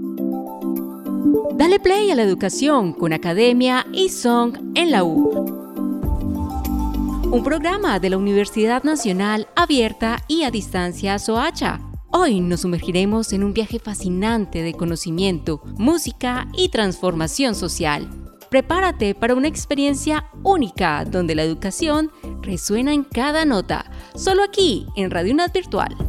Dale play a la educación con Academia y Song en la U. Un programa de la Universidad Nacional Abierta y a Distancia Soacha. Hoy nos sumergiremos en un viaje fascinante de conocimiento, música y transformación social. Prepárate para una experiencia única donde la educación resuena en cada nota, solo aquí en Radio UNAD Virtual.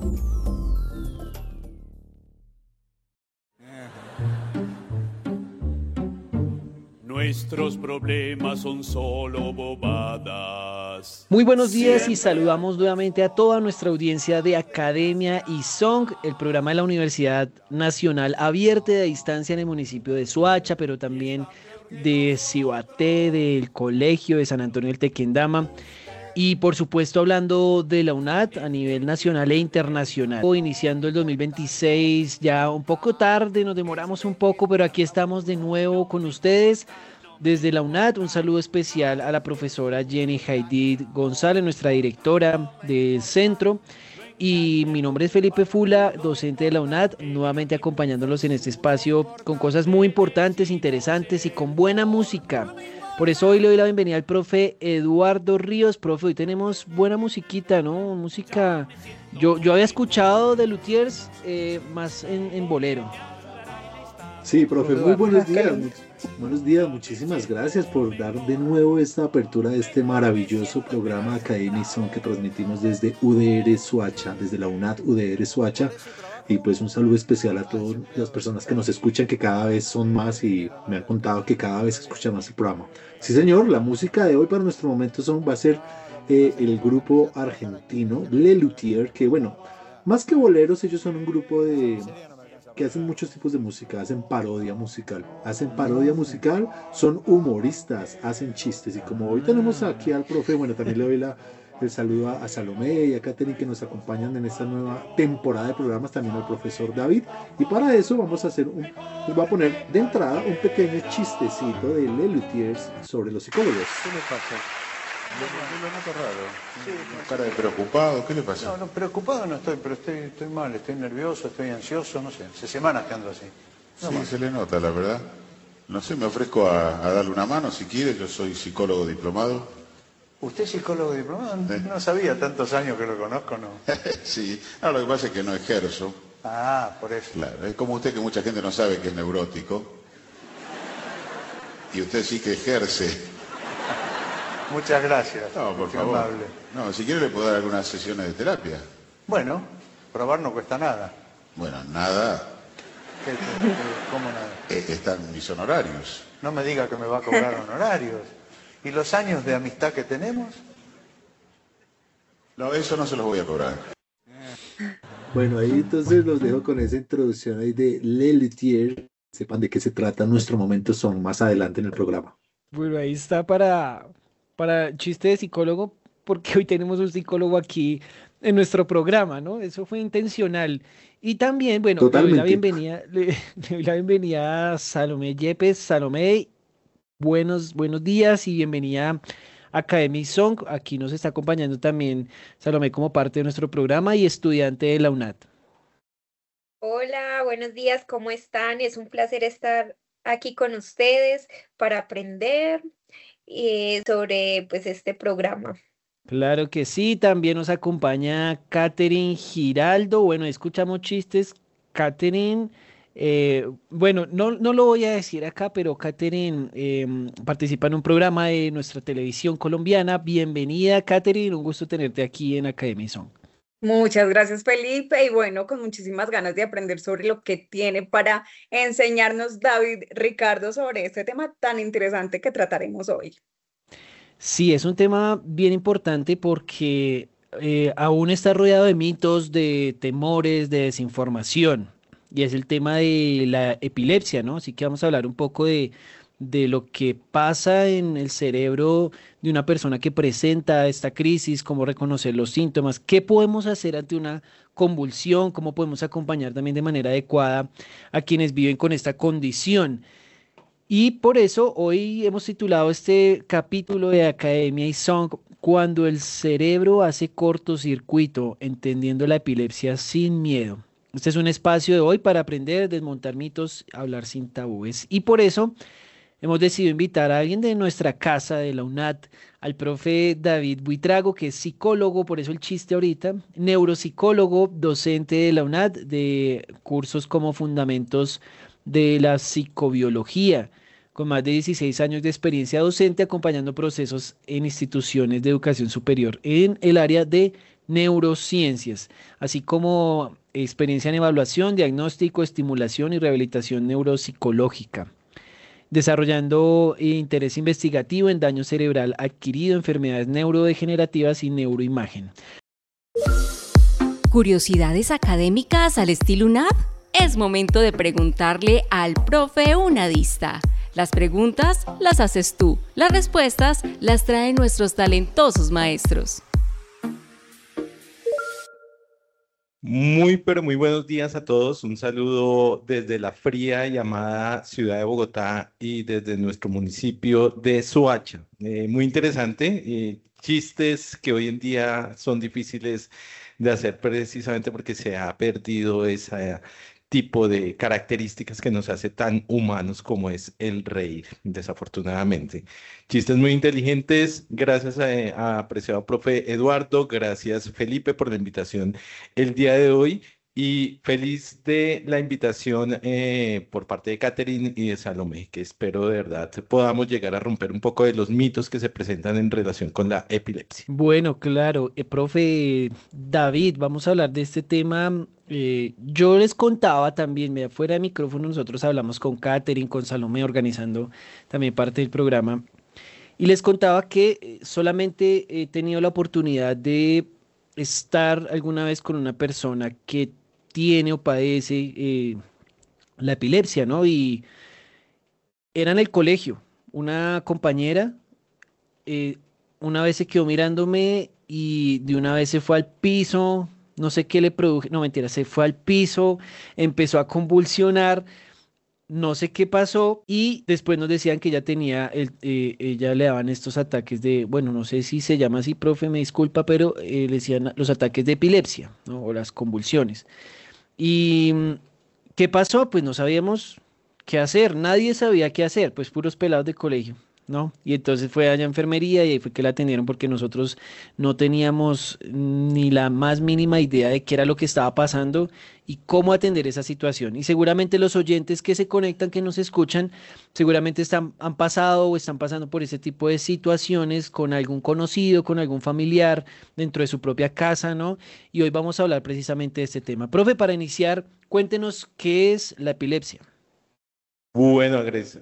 Nuestros problemas son solo bobadas. Muy buenos días y saludamos nuevamente a toda nuestra audiencia de Academia y Song, el programa de la Universidad Nacional Abierta de Distancia en el municipio de Soacha, pero también de Cibaté, del Colegio de San Antonio del Tequendama. Y por supuesto hablando de la UNAD a nivel nacional e internacional. Iniciando el 2026, ya un poco tarde, nos demoramos un poco, pero aquí estamos de nuevo con ustedes desde la UNAD. Un saludo especial a la profesora Jenny Haidid González, nuestra directora del centro. Y mi nombre es Felipe Fula, docente de la UNAD, nuevamente acompañándolos en este espacio con cosas muy importantes, interesantes y con buena música. Por eso hoy le doy la bienvenida al profe Eduardo Ríos. Profe, hoy tenemos buena musiquita, ¿no? Música, yo había escuchado de Luthiers más en bolero. Sí, profe, muy buenos días. Buenos días, muchísimas gracias por dar de nuevo esta apertura de este maravilloso programa Academia y Song que transmitimos desde UDR Soacha, desde la UNAD UDR Soacha. Y pues un saludo especial a todas las personas que nos escuchan, que cada vez son más y me han contado que cada vez se escucha más el programa. Sí, señor, la música de hoy para nuestro momento va a ser el grupo argentino Le Luthiers, que bueno, más que boleros, ellos son un grupo que hacen muchos tipos de música, hacen parodia musical, son humoristas, hacen chistes. Y como hoy tenemos aquí al profe, bueno, también le doy el saludo a Salomé y a Katherine que nos acompañan en esta nueva temporada de programas, también al profesor David. Y para eso vamos a voy a poner de entrada un pequeño chistecito de Le Luthiers sobre los psicólogos. ¿Qué le pasa? Lo noto raro. Sí, cara de preocupado, ¿qué le pasa? No, preocupado no estoy, pero estoy mal, estoy nervioso, estoy ansioso, no sé. Hace semanas que ando así. Sí, se le nota, la verdad. No sé, me ofrezco a darle una mano si quiere, yo soy psicólogo diplomado. ¿Usted es psicólogo diplomado? No sabía, tantos años que lo conozco, ¿no? Sí, no, lo que pasa es que no ejerzo. Ah, por eso. Claro, es como usted que mucha gente no sabe que es neurótico. Y usted sí que ejerce. Muchas gracias. No, por favor. Amable. No, si quiere le puedo dar algunas sesiones de terapia. Bueno, probar no cuesta nada. Bueno, nada. ¿Cómo nada? Están mis honorarios. No me diga que me va a cobrar honorarios. ¿Y los años de amistad que tenemos? No, eso no se los voy a cobrar. Bueno, ahí entonces los dejo con esa introducción ahí de Le Luthiers. Sepan de qué se trata nuestro momento son más adelante en el programa. Bueno, ahí está para chiste de psicólogo, porque hoy tenemos un psicólogo aquí en nuestro programa, ¿no? Eso fue intencional. Y también, bueno, le doy la bienvenida a Salomé Yepes. Salomé, buenos días y bienvenida a Academy Song. Aquí nos está acompañando también Salomé como parte de nuestro programa y estudiante de la UNAD. Hola, buenos días, ¿cómo están? Es un placer estar aquí con ustedes para aprender sobre pues este programa. Claro que sí, también nos acompaña Katherine Giraldo. Bueno, escuchamos chistes. Katherine, bueno, no lo voy a decir acá, pero Katherine participa en un programa de nuestra televisión colombiana. Bienvenida, Katherine, un gusto tenerte aquí en Academia Song. Muchas gracias, Felipe, y bueno, con muchísimas ganas de aprender sobre lo que tiene para enseñarnos David Ricardo sobre este tema tan interesante que trataremos hoy. Sí, es un tema bien importante porque aún está rodeado de mitos, de temores, de desinformación, y es el tema de la epilepsia, ¿no? Así que vamos a hablar un poco de lo que pasa en el cerebro de una persona que presenta esta crisis, cómo reconocer los síntomas, qué podemos hacer ante una convulsión, cómo podemos acompañar también de manera adecuada a quienes viven con esta condición. Y por eso hoy hemos titulado este capítulo de Academia y Song, Cuando el cerebro hace cortocircuito, entendiendo la epilepsia sin miedo. Este es un espacio de hoy para aprender, desmontar mitos, hablar sin tabúes. Y por eso hemos decidido invitar a alguien de nuestra casa, de la UNAT, al profe David Buitrago, que es psicólogo, por eso el chiste ahorita, neuropsicólogo, docente de la UNAT, de cursos como Fundamentos de la Psicobiología, con más de 16 años de experiencia docente, acompañando procesos en instituciones de educación superior en el área de neurociencias, así como experiencia en evaluación, diagnóstico, estimulación y rehabilitación neuropsicológica, desarrollando interés investigativo en daño cerebral adquirido, enfermedades neurodegenerativas y neuroimagen. ¿Curiosidades académicas al estilo UNAD? Es momento de preguntarle al profe unadista. Las preguntas las haces tú, las respuestas las traen nuestros talentosos maestros. Muy, pero muy buenos días a todos. Un saludo desde la fría y amada ciudad de Bogotá y desde nuestro municipio de Soacha. Muy interesante. Chistes que hoy en día son difíciles de hacer precisamente porque se ha perdido ese tipo de características que nos hace tan humanos como es el reír, desafortunadamente. Chistes muy inteligentes. Gracias a apreciado profe Eduardo, gracias Felipe por la invitación el día de hoy y feliz de la invitación por parte de Catherine y de Salomé, que espero de verdad podamos llegar a romper un poco de los mitos que se presentan en relación con la epilepsia. Bueno, claro, profe David, vamos a hablar de este tema. Yo les contaba también, mira, fuera de micrófono, nosotros hablamos con Catherine, con Salomé, organizando también parte del programa, y les contaba que solamente he tenido la oportunidad de estar alguna vez con una persona que tiene o padece la epilepsia, ¿no? Y era en el colegio, una compañera eh, una vez se quedó mirándome y de una vez se fue al piso, no sé qué le produjo, no mentira, se fue al piso, empezó a convulsionar, no sé qué pasó y después nos decían que ella tenía, ella le daban estos ataques de, bueno, no sé si se llama así, profe, me disculpa, pero le decían los ataques de epilepsia, ¿no? O las convulsiones. ¿Y qué pasó? Pues no sabíamos qué hacer, nadie sabía qué hacer, pues puros pelados de colegio, ¿no? Y entonces fue allá a enfermería y ahí fue que la atendieron porque nosotros no teníamos ni la más mínima idea de qué era lo que estaba pasando y cómo atender esa situación. Y seguramente los oyentes que se conectan, que nos escuchan, seguramente han pasado o están pasando por ese tipo de situaciones con algún conocido, con algún familiar dentro de su propia casa, ¿no? Y hoy vamos a hablar precisamente de este tema. Profe, para iniciar, cuéntenos qué es la epilepsia. Bueno,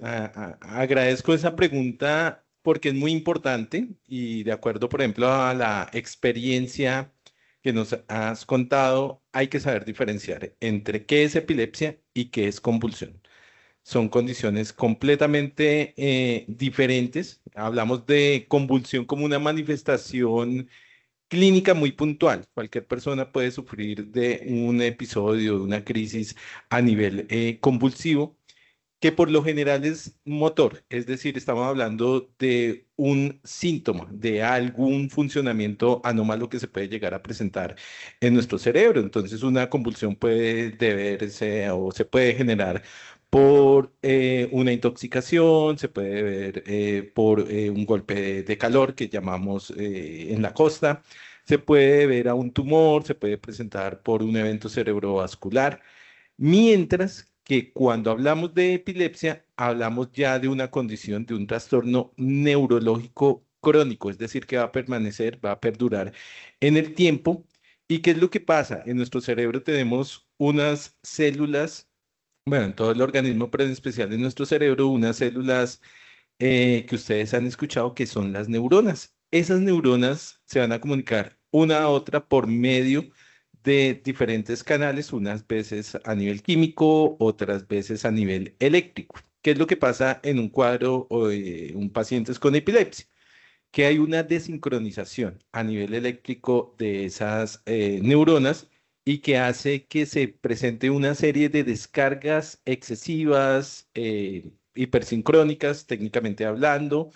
agradezco esa pregunta porque es muy importante y de acuerdo, por ejemplo, a la experiencia que nos has contado, hay que saber diferenciar entre qué es epilepsia y qué es convulsión. Son condiciones completamente diferentes. Hablamos de convulsión como una manifestación clínica muy puntual. Cualquier persona puede sufrir de un episodio, de una crisis a nivel convulsivo que por lo general es motor, es decir, estamos hablando de un síntoma, de algún funcionamiento anómalo que se puede llegar a presentar en nuestro cerebro. Entonces, una convulsión puede deberse o se puede generar por una intoxicación, se puede ver por un golpe de calor que llamamos en la costa, se puede ver a un tumor, se puede presentar por un evento cerebrovascular. Mientras que cuando hablamos de epilepsia, hablamos ya de una condición, de un trastorno neurológico crónico, es decir, que va a permanecer, va a perdurar en el tiempo. ¿Y qué es lo que pasa? En nuestro cerebro tenemos unas células, bueno, en todo el organismo, pero en especial en nuestro cerebro, unas células que ustedes han escuchado que son las neuronas. Esas neuronas se van a comunicar una a otra por medio de diferentes canales, unas veces a nivel químico, otras veces a nivel eléctrico. ¿Qué es lo que pasa en un cuadro o un paciente con epilepsia? Que hay una desincronización a nivel eléctrico de esas neuronas y que hace que se presente una serie de descargas excesivas, hipersincrónicas, técnicamente hablando,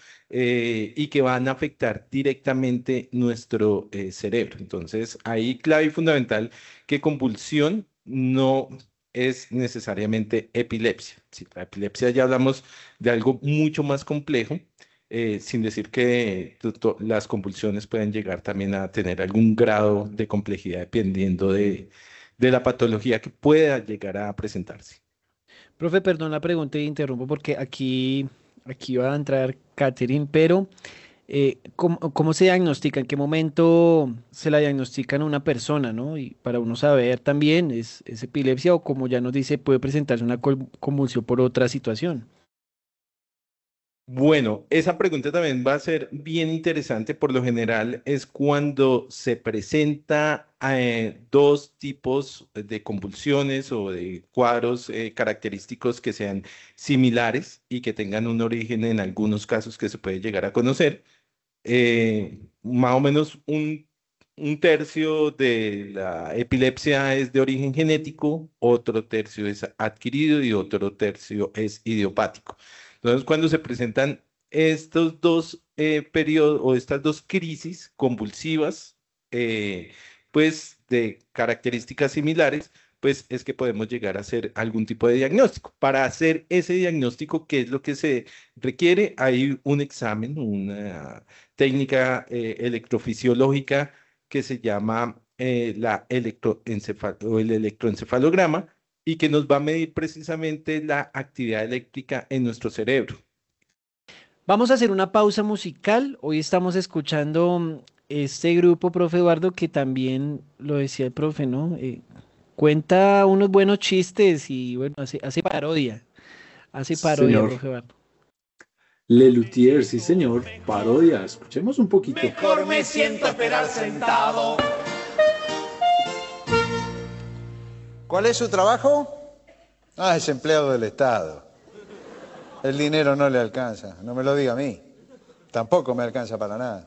y que van a afectar directamente nuestro cerebro. Entonces, ahí clave y fundamental que convulsión no es necesariamente epilepsia. Sí, la epilepsia ya hablamos de algo mucho más complejo, sin decir que las convulsiones pueden llegar también a tener algún grado de complejidad dependiendo de la patología que pueda llegar a presentarse. Profe, perdón la pregunta y interrumpo porque aquí va a entrar Catherine, pero ¿cómo se diagnostica? ¿En qué momento se la diagnostican a una persona, ¿no? Y para uno saber también, ¿es epilepsia o como ya nos dice, puede presentarse una convulsión por otra situación? Bueno, esa pregunta también va a ser bien interesante. Por lo general es cuando se presenta dos tipos de convulsiones o de cuadros característicos que sean similares y que tengan un origen en algunos casos que se puede llegar a conocer. Más o menos un tercio de la epilepsia es de origen genético, otro tercio es adquirido y otro tercio es idiopático. Entonces, cuando se presentan estos dos periodos o estas dos crisis convulsivas, eh, pues de características similares, pues es que podemos llegar a hacer algún tipo de diagnóstico. Para hacer ese diagnóstico, ¿qué es lo que se requiere? Hay un examen, una técnica electrofisiológica que se llama o el electroencefalograma y que nos va a medir precisamente la actividad eléctrica en nuestro cerebro. Vamos a hacer una pausa musical. Hoy estamos escuchando este grupo, profe Eduardo, que también lo decía el profe, ¿no? Cuenta unos buenos chistes y bueno, hace parodia. Hace Sí, parodia, señor. profe Eduardo. Lelutier, sí, señor. Parodia. Escuchemos un poquito. Mejor me siento a esperar sentado. ¿Cuál es su trabajo? Ah, es empleado del Estado. El dinero no le alcanza, no me lo diga a mí. Tampoco me alcanza para nada.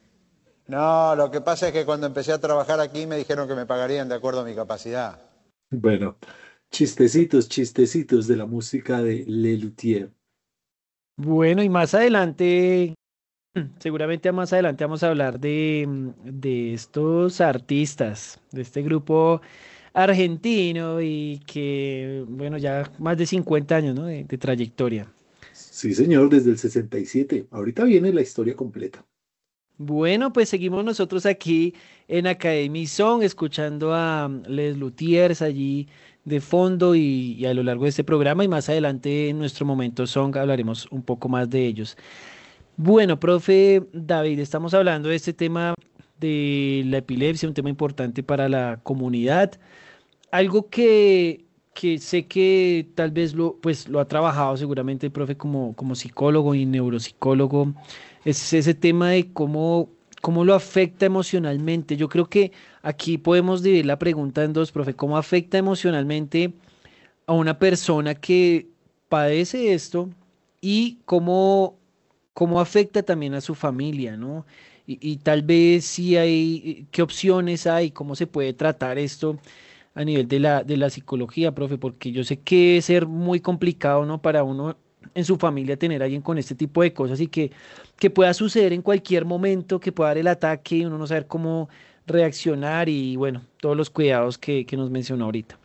No, lo que pasa es que cuando empecé a trabajar aquí me dijeron que me pagarían de acuerdo a mi capacidad. Bueno, chistecitos, chistecitos de la música de Lelutier. Bueno, y más adelante, seguramente más adelante vamos a hablar de estos artistas, de este grupo argentino y que, bueno, ya más de 50 años, ¿no? De trayectoria. Sí, señor, desde el 67. Ahorita viene la historia completa. Bueno, pues seguimos nosotros aquí en Academy Song, escuchando a Les Luthiers allí de fondo y a lo largo de este programa y más adelante en nuestro momento Song hablaremos un poco más de ellos. Bueno, profe David, estamos hablando de este tema de la epilepsia, un tema importante para la comunidad. Algo que sé que tal vez pues, lo ha trabajado seguramente el profe como psicólogo y neuropsicólogo, es ese tema de cómo lo afecta emocionalmente. Yo creo que aquí podemos dividir la pregunta en dos, profe, ¿cómo afecta emocionalmente a una persona que padece esto y cómo afecta también a su familia, ¿no? Y tal vez si hay, qué opciones hay, cómo se puede tratar esto a nivel de la psicología, profe, porque yo sé que debe ser muy complicado, ¿no? Para uno en su familia tener a alguien con este tipo de cosas y que pueda suceder en cualquier momento, que pueda dar el ataque y uno no saber cómo reaccionar y bueno, todos los cuidados que nos mencionó ahorita.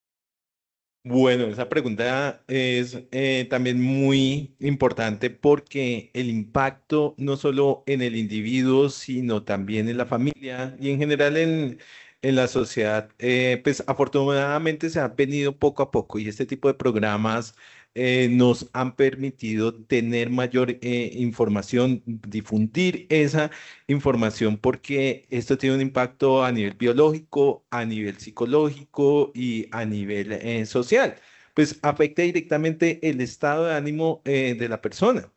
Bueno, esa pregunta es también muy importante porque el impacto no solo en el individuo, sino también en la familia y en general en la sociedad, pues afortunadamente se ha venido poco a poco y este tipo de programas nos han permitido tener mayor información, difundir esa información porque esto tiene un impacto a nivel biológico, a nivel psicológico y a nivel social. Pues afecta directamente el estado de ánimo de la persona.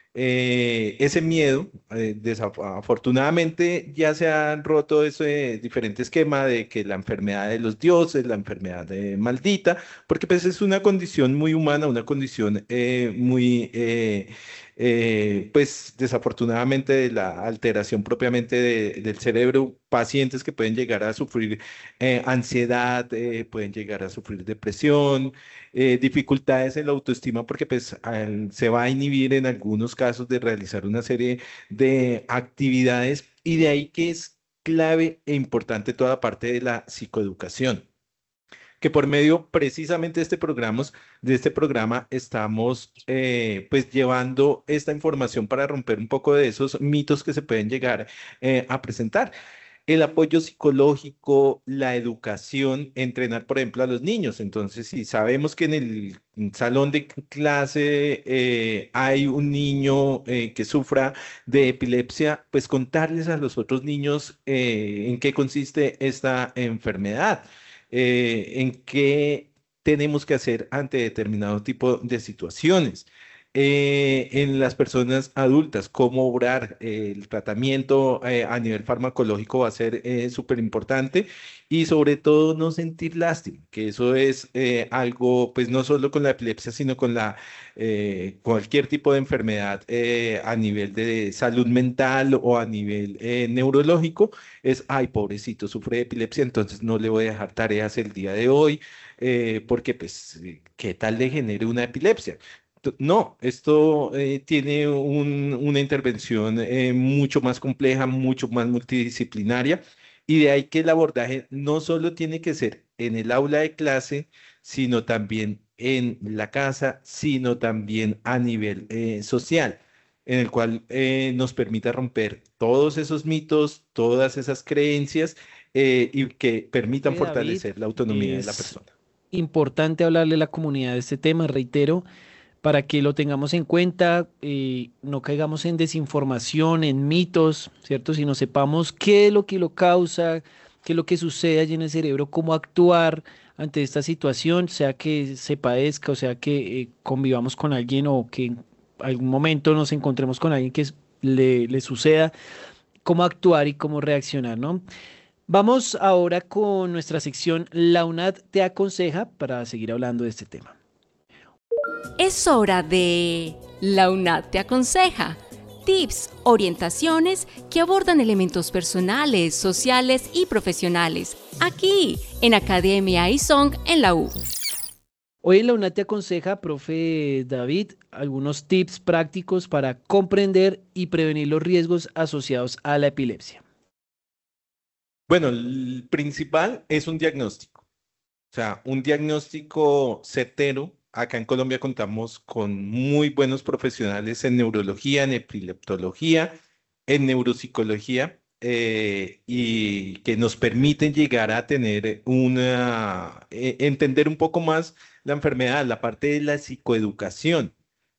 Ese miedo, desafortunadamente ya se han roto ese diferente esquema de que la enfermedad de los dioses, la enfermedad maldita, porque pues es una condición muy humana, una condición muy, pues desafortunadamente de la alteración propiamente del cerebro, pacientes que pueden llegar a sufrir ansiedad, pueden llegar a sufrir depresión, dificultades en la autoestima porque pues se va a inhibir en algunos casos de realizar una serie de actividades y de ahí que es clave e importante toda parte de la psicoeducación. que por medio precisamente de este programa estamos pues llevando esta información para romper un poco de esos mitos que se pueden llegar a presentar. El apoyo psicológico, la educación, entrenar, por ejemplo, a los niños. Entonces, si sabemos que en el salón de clase hay un niño que sufra de epilepsia, pues contarles a los otros niños en qué consiste esta enfermedad, en qué tenemos que hacer ante determinado tipo de situaciones. En las personas adultas, cómo obrar el tratamiento a nivel farmacológico va a ser súper importante y sobre todo no sentir lástima, que eso es algo, pues no solo con la epilepsia, sino con cualquier tipo de enfermedad a nivel de salud mental o a nivel neurológico, es, ay, pobrecito, sufre de epilepsia, entonces no le voy a dejar tareas el día de hoy, porque pues, ¿qué tal le genere una epilepsia? No, esto tiene una intervención mucho más compleja, mucho más multidisciplinaria, y de ahí que el abordaje no solo tiene que ser en el aula de clase, sino también en la casa, sino también a nivel social, en el cual nos permita romper todos esos mitos, todas esas creencias y que permitan David, fortalecer la autonomía de la es persona. importante hablarle a la comunidad de este tema, reitero, para que lo tengamos en cuenta, no caigamos en desinformación, en mitos, ¿cierto? Sino sepamos qué es lo que lo causa, qué es lo que sucede allí en el cerebro, cómo actuar ante esta situación, sea que se padezca, o sea que convivamos con alguien o que en algún momento nos encontremos con alguien que le suceda, cómo actuar y cómo reaccionar, ¿no? Vamos ahora con nuestra sección La UNAD te aconseja para seguir hablando de este tema. Es hora de La UNAD te aconseja. Tips, orientaciones que abordan elementos personales, sociales y profesionales. Aquí, en Academia iSong en la U. Hoy en la UNAD te aconseja, profe David, algunos tips prácticos para comprender y prevenir los riesgos asociados a la epilepsia. Bueno, el principal es un diagnóstico. O sea, un diagnóstico certero. Acá en Colombia contamos con muy buenos profesionales en neurología, en epileptología, en neuropsicología, y que nos permiten llegar a tener entender un poco más la enfermedad, la parte de la psicoeducación.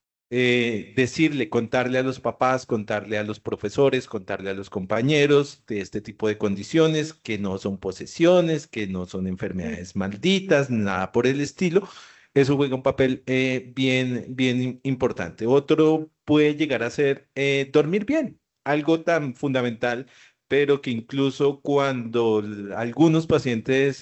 Decirle, contarle a los papás, contarle a los profesores, contarle a los compañeros de este tipo de condiciones, que no son posesiones, que no son enfermedades malditas, nada por el estilo. Eso juega un papel bien importante. Otro puede llegar a ser dormir bien, algo tan fundamental, pero que incluso cuando algunos pacientes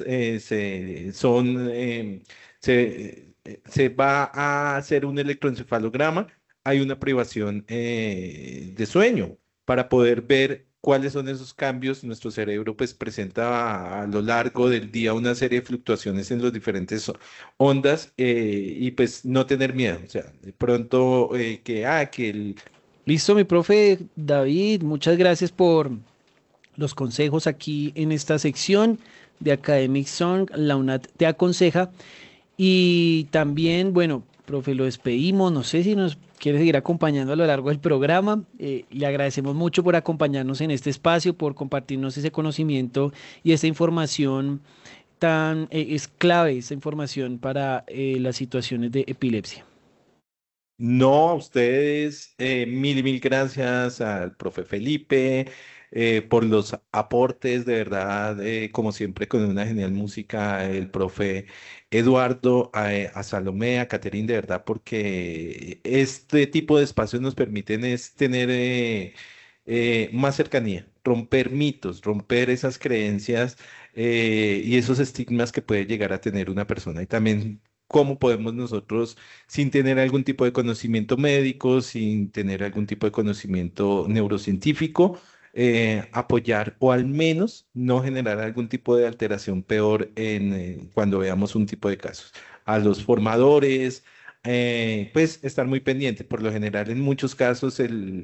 se va a hacer un electroencefalograma, hay una privación de sueño para poder ver cuáles son esos cambios. Nuestro cerebro pues presenta a lo largo del día una serie de fluctuaciones en las diferentes ondas, y pues no tener miedo. O sea, de pronto que el... Listo, mi profe David, muchas gracias por los consejos aquí en esta sección de Academic Song. La UNAD te aconseja. Y también, bueno, profe, lo despedimos. No sé si nos quiere seguir acompañando a lo largo del programa. Le agradecemos mucho por acompañarnos en este espacio, por compartirnos ese conocimiento y esta información es clave, esta información para las situaciones de epilepsia. No, a ustedes, mil gracias al profe Felipe por los aportes, de verdad, como siempre, con una genial música, el profe Eduardo, a Salomé, a Caterín, de verdad, porque este tipo de espacios nos permiten es tener más cercanía, romper mitos, romper esas creencias y esos estigmas que puede llegar a tener una persona. Y también cómo podemos nosotros, sin tener algún tipo de conocimiento médico, sin tener algún tipo de conocimiento neurocientífico, apoyar o al menos no generar algún tipo de alteración peor cuando veamos un tipo de casos. A los formadores, pues estar muy pendientes. Por lo general, en muchos casos,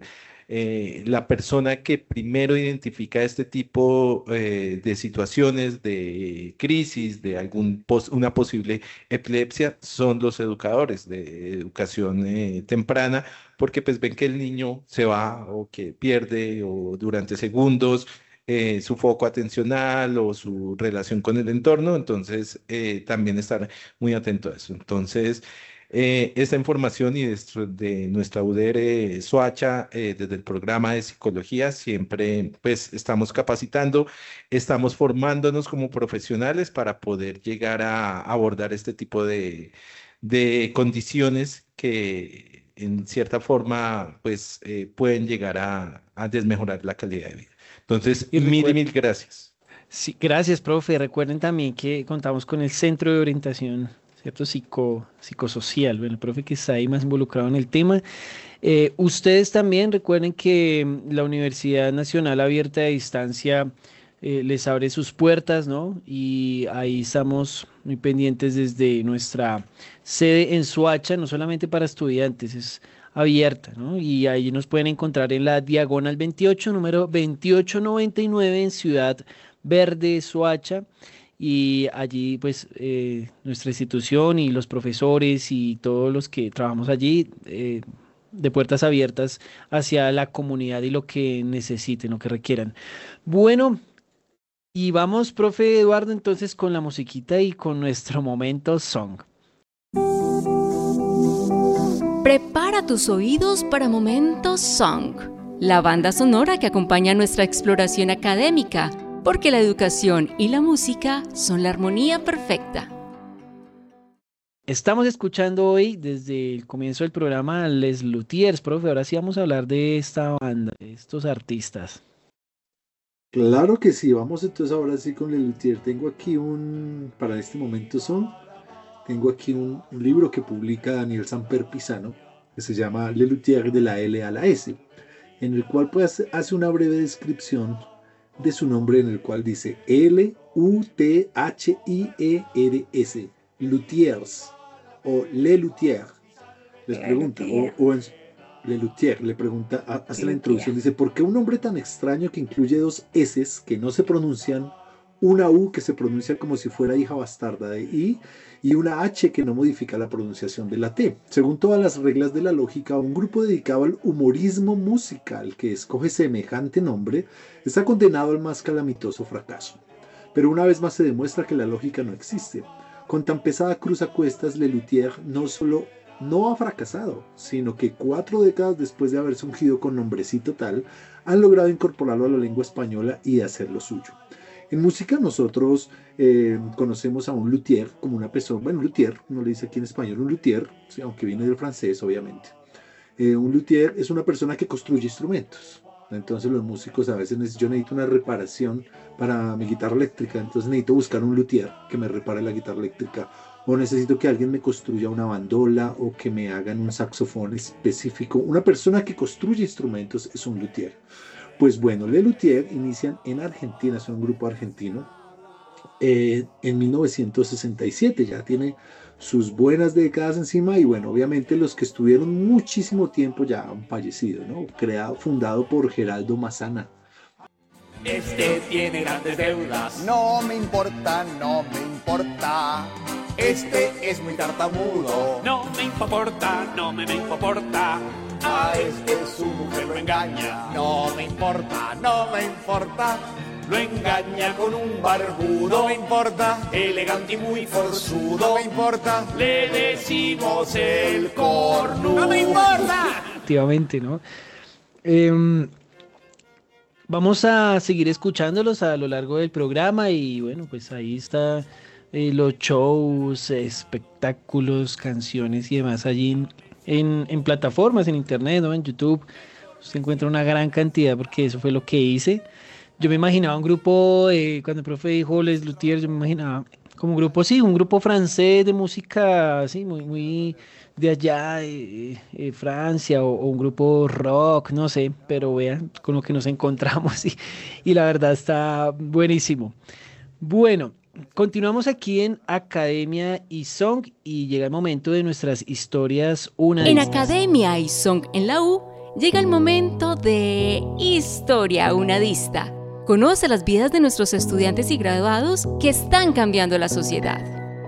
la persona que primero identifica este tipo de situaciones, de crisis, de una posible epilepsia, son los educadores de educación temprana, porque pues ven que el niño se va o que pierde o durante segundos su foco atencional o su relación con el entorno, entonces también estar muy atento a eso. Entonces, esta información y de nuestra UDR Soacha, desde el programa de psicología, siempre pues estamos capacitando, estamos formándonos como profesionales para poder llegar a abordar este tipo de condiciones que en cierta forma pues pueden llegar a desmejorar la calidad de vida. Entonces, mil gracias. Sí, gracias, profe. Recuerden también que contamos con el Centro de Orientación, ¿cierto? Psicosocial. Bueno, el profe que está ahí más involucrado en el tema. Ustedes también recuerden que la Universidad Nacional Abierta de Distancia les abre sus puertas, ¿no? Y ahí estamos muy pendientes desde nuestra sede en Soacha, no solamente para estudiantes, es abierta, ¿no? Y ahí nos pueden encontrar en la Diagonal 28, número 2899 en Ciudad Verde, Soacha. Y allí pues nuestra institución y los profesores y todos los que trabajamos allí de puertas abiertas hacia la comunidad y lo que necesiten, lo que requieran. Bueno, y vamos, profe Eduardo, entonces con la musiquita y con nuestro momento song. Prepara tus oídos para Momentos Song, la banda sonora que acompaña nuestra exploración académica, porque la educación y la música son la armonía perfecta. Estamos escuchando hoy desde el comienzo del programa Les Luthiers, profe. Ahora sí vamos a hablar de esta banda, de estos artistas. Claro que sí, vamos entonces ahora sí con Les Luthiers. Tengo aquí para este momento tengo aquí un libro que publica Daniel Samper Pisano, que se llama Les Luthiers de la L a la S, en el cual pues hace una breve descripción de su nombre, en el cual dice Luthiers, Luthiers o Les Luthiers. Les pregunta, Le Luthier le pregunta, hace la introducción, dice, ¿por qué un nombre tan extraño que incluye dos S's que no se pronuncian, una U que se pronuncia como si fuera hija bastarda de I y una H que no modifica la pronunciación de la T? Según todas las reglas de la lógica, un grupo dedicado al humorismo musical que escoge semejante nombre está condenado al más calamitoso fracaso. Pero una vez más se demuestra que la lógica no existe. Con tan pesada cruz a cuestas, Le Luthier no solo no ha fracasado, sino que 4 décadas después de haberse ungido con nombrecito tal, han logrado incorporarlo a la lengua española y hacerlo suyo. En música nosotros conocemos a un luthier como una persona, bueno, luthier, uno le dice aquí en español un luthier, ¿sí? Aunque viene del francés obviamente. Un luthier es una persona que construye instrumentos. Entonces los músicos a veces yo necesito una reparación para mi guitarra eléctrica, entonces necesito buscar un luthier que me repare la guitarra eléctrica, o necesito que alguien me construya una bandola o que me hagan un saxofón específico. Una persona que construye instrumentos es un luthier. Pues bueno, Les Luthiers inician en Argentina, es un grupo argentino, en 1967, ya tiene sus buenas décadas encima, y bueno, obviamente los que estuvieron muchísimo tiempo ya han fallecido, ¿no? Fundado por Geraldo Massana. Este tiene grandes deudas. No me importa, no me importa. Este es muy tartamudo. No me importa, no me importa. A este su mujer lo engaña. No me importa, no me importa. Lo engaña con un barbudo. No me importa. Elegante y muy forzudo. No me importa. Le decimos el cornudo. No me importa. Efectivamente, ¿no? Vamos a seguir escuchándolos a lo largo del programa y bueno, pues ahí está los shows, espectáculos, canciones y demás allí en plataformas, en internet, ¿no? En YouTube. Se encuentra una gran cantidad porque eso fue lo que hice. Yo me imaginaba un grupo, cuando el profe dijo Les Luthiers, yo me imaginaba como un grupo, sí, un grupo francés de música, así, muy de allá, de Francia, o un grupo rock, no sé, pero vean con lo que nos encontramos y la verdad está buenísimo. Bueno, continuamos aquí en Academia y Song y llega el momento de nuestras historias una. En Academia y Song en la U llega el momento de Historia Unadista. Conoce las vidas de nuestros estudiantes y graduados que están cambiando la sociedad.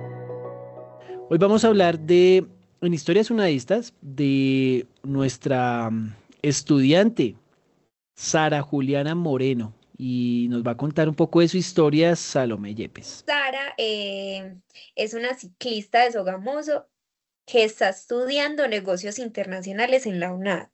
Hoy vamos a hablar en Historias Unadistas, de nuestra estudiante, Sara Juliana Moreno, y nos va a contar un poco de su historia Salomé Yepes. Sara es una ciclista de Sogamoso que está estudiando negocios internacionales en la UNAD.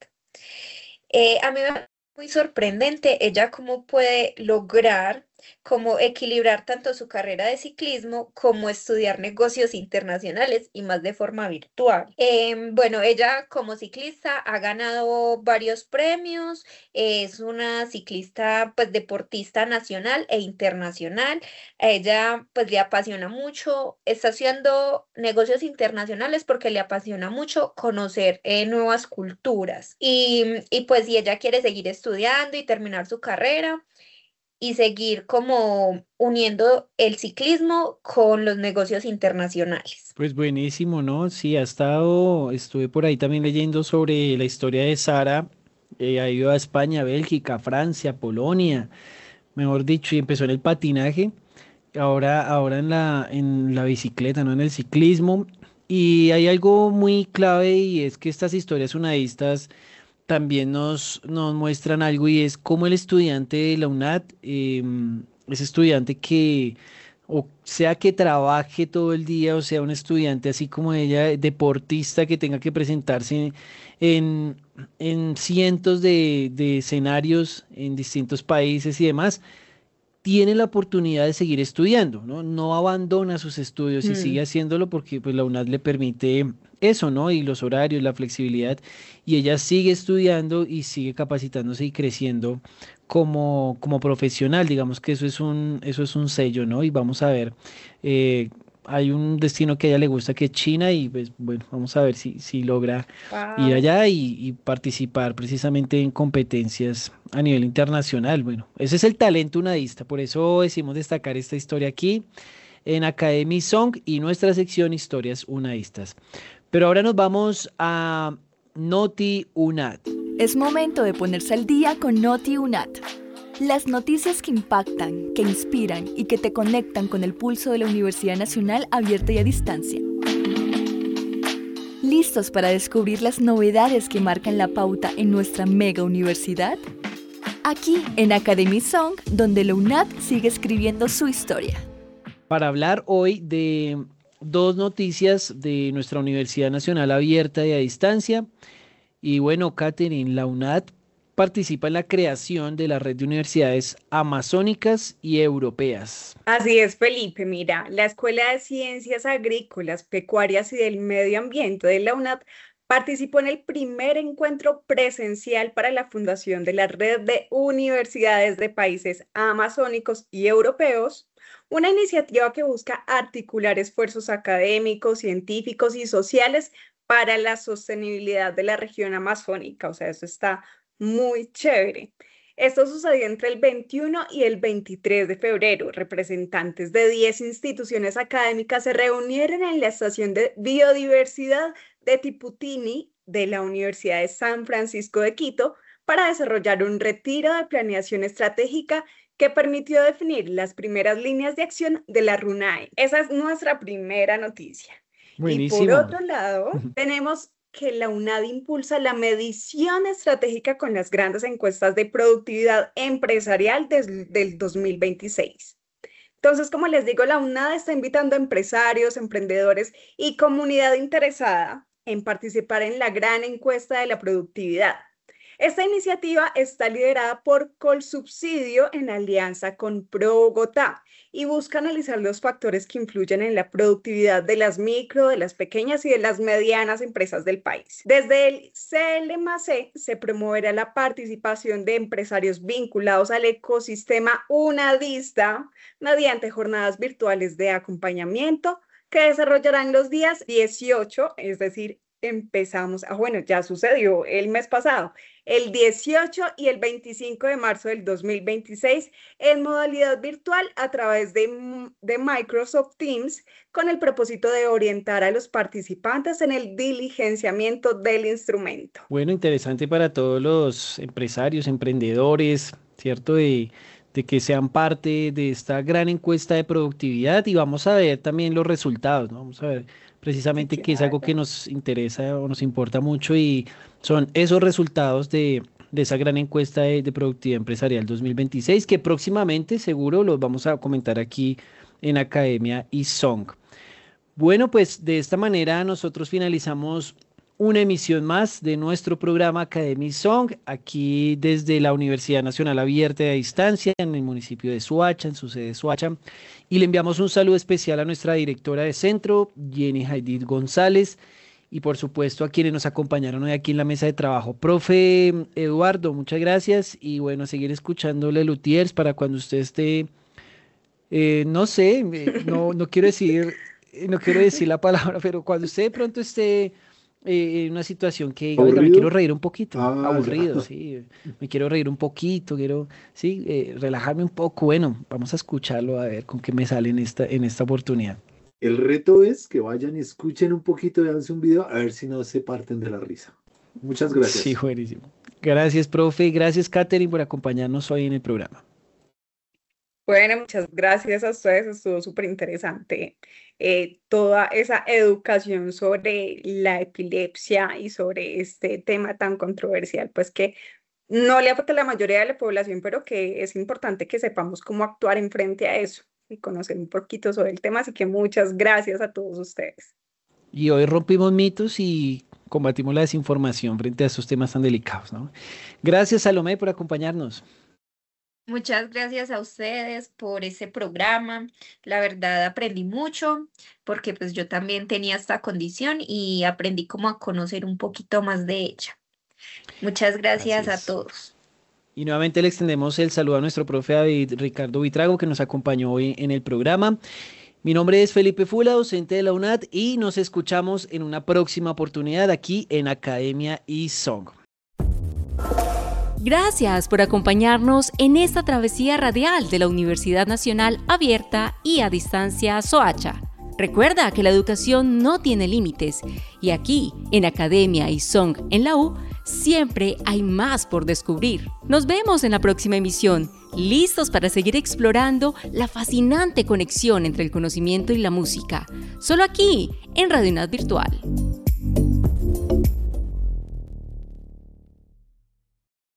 A mí me parece muy sorprendente ella cómo puede lograr como equilibrar tanto su carrera de ciclismo como estudiar negocios internacionales y más de forma virtual. Bueno, ella como ciclista ha ganado varios premios, es una ciclista pues deportista nacional e internacional. A ella pues le apasiona mucho, está haciendo negocios internacionales porque le apasiona mucho conocer nuevas culturas y pues si ella quiere seguir estudiando y terminar su carrera y seguir como uniendo el ciclismo con los negocios internacionales. Pues buenísimo, ¿no? Sí, estuve por ahí también leyendo sobre la historia de Sara, ha ido a España, Bélgica, Francia, Polonia, mejor dicho, y empezó en el patinaje, ahora en la bicicleta, ¿no? En el ciclismo, y hay algo muy clave y es que estas historias unadistas también nos muestran algo y es cómo el estudiante de la UNAD, ese estudiante que, o sea que trabaje todo el día, o sea un estudiante así como ella, deportista que tenga que presentarse en, en cientos de escenarios en distintos países y demás, tiene la oportunidad de seguir estudiando, ¿no? No abandona sus estudios y sigue haciéndolo porque pues, la UNAD le permite eso, ¿no? Y los horarios, la flexibilidad, y ella sigue estudiando y sigue capacitándose y creciendo como profesional, digamos que eso es un sello, ¿no? Y vamos a ver, hay un destino que a ella le gusta que es China y pues bueno, vamos a ver si logra ir Wow. allá y participar precisamente en competencias a nivel internacional. Bueno, ese es el talento unadista, por eso decimos destacar esta historia aquí en Academy Song y nuestra sección Historias Unadistas. Pero ahora nos vamos a Noti UNAD. Es momento de ponerse al día con Noti UNAD. Las noticias que impactan, que inspiran y que te conectan con el pulso de la Universidad Nacional Abierta y a Distancia. ¿Listos para descubrir las novedades que marcan la pauta en nuestra mega universidad? Aquí en Academy Song, donde la UNAD sigue escribiendo su historia. Para hablar hoy de dos noticias de nuestra Universidad Nacional Abierta y a Distancia. Y bueno, Katherine, la UNAD participa en la creación de la red de universidades amazónicas y europeas. Así es, Felipe. Mira, la Escuela de Ciencias Agrícolas, Pecuarias y del Medio Ambiente de la UNAD participó en el primer encuentro presencial para la fundación de la red de universidades de países amazónicos y europeos, una iniciativa que busca articular esfuerzos académicos, científicos y sociales para la sostenibilidad de la región amazónica. O sea, eso está muy chévere. Esto sucedió entre el 21 y el 23 de febrero. Representantes de 10 instituciones académicas se reunieron en la Estación de Biodiversidad de Tiputini de la Universidad de San Francisco de Quito para desarrollar un retiro de planeación estratégica que permitió definir las primeras líneas de acción de la RUNAE. Esa es nuestra primera noticia. Buenísimo. Y por otro lado, tenemos que la UNAD impulsa la medición estratégica con las grandes encuestas de productividad empresarial del 2026. Entonces, como les digo, la UNAD está invitando a empresarios, emprendedores y comunidad interesada en participar en la gran encuesta de la productividad. Esta iniciativa está liderada por Colsubsidio en alianza con ProBogotá y busca analizar los factores que influyen en la productividad de las micro, de las pequeñas y de las medianas empresas del país. Desde el CLMAC se promoverá la participación de empresarios vinculados al ecosistema unadista mediante jornadas virtuales de acompañamiento que desarrollarán los días 18, es decir, empezamos, bueno, ya sucedió el mes pasado, el 18 y el 25 de marzo del 2026, en modalidad virtual a través de Microsoft Teams, con el propósito de orientar a los participantes en el diligenciamiento del instrumento. Bueno, interesante para todos los empresarios, emprendedores, ¿cierto? De que sean parte de esta gran encuesta de productividad, y vamos a ver también los resultados, ¿no? Vamos a ver precisamente que es algo que nos interesa o nos importa mucho, y son esos resultados de esa gran encuesta de productividad empresarial 2026, que próximamente seguro los vamos a comentar aquí en Academia iSong. Bueno, pues de esta manera nosotros finalizamos una emisión más de nuestro programa Academia iSong, aquí desde la Universidad Nacional Abierta y a Distancia, en el municipio de Soacha, en su sede Soacha, y le enviamos un saludo especial a nuestra directora de centro, Jenny Haidit González, y por supuesto a quienes nos acompañaron hoy aquí en la mesa de trabajo. Profe Eduardo, muchas gracias, y bueno, seguir escuchándole Lutiers para cuando usted esté, no sé, no quiero decir la palabra, pero cuando usted de pronto esté en una situación que diga, oiga, me quiero reír un poquito, aburrido, sí, me quiero reír un poquito, quiero, sí, relajarme un poco. Bueno, vamos a escucharlo a ver con qué me sale en esta oportunidad. El reto es que vayan y escuchen un poquito, véanse un video, a ver si no se parten de la risa. Muchas gracias. Sí, buenísimo. Gracias, profe, gracias, Katherine, por acompañarnos hoy en el programa. Bueno, muchas gracias a ustedes, estuvo súper interesante toda esa educación sobre la epilepsia y sobre este tema tan controversial, pues que no le afecta a la mayoría de la población, pero que es importante que sepamos cómo actuar en frente a eso y conocer un poquito sobre el tema, así que muchas gracias a todos ustedes. Y hoy rompimos mitos y combatimos la desinformación frente a esos temas tan delicados, ¿no? Gracias, Salomé, por acompañarnos. Muchas gracias a ustedes por ese programa. La verdad aprendí mucho porque pues yo también tenía esta condición y aprendí como a conocer un poquito más de ella. Muchas gracias a todos. Y nuevamente le extendemos el saludo a nuestro profe David Ricardo Buitrago, que nos acompañó hoy en el programa. Mi nombre es Felipe Fula, docente de la UNAD, y nos escuchamos en una próxima oportunidad aquí en Academia iSong. Gracias por acompañarnos en esta travesía radial de la Universidad Nacional Abierta y a Distancia Soacha. Recuerda que la educación no tiene límites y aquí, en Academia iSong en la U, siempre hay más por descubrir. Nos vemos en la próxima emisión, listos para seguir explorando la fascinante conexión entre el conocimiento y la música, solo aquí, en Radio UNAD Virtual.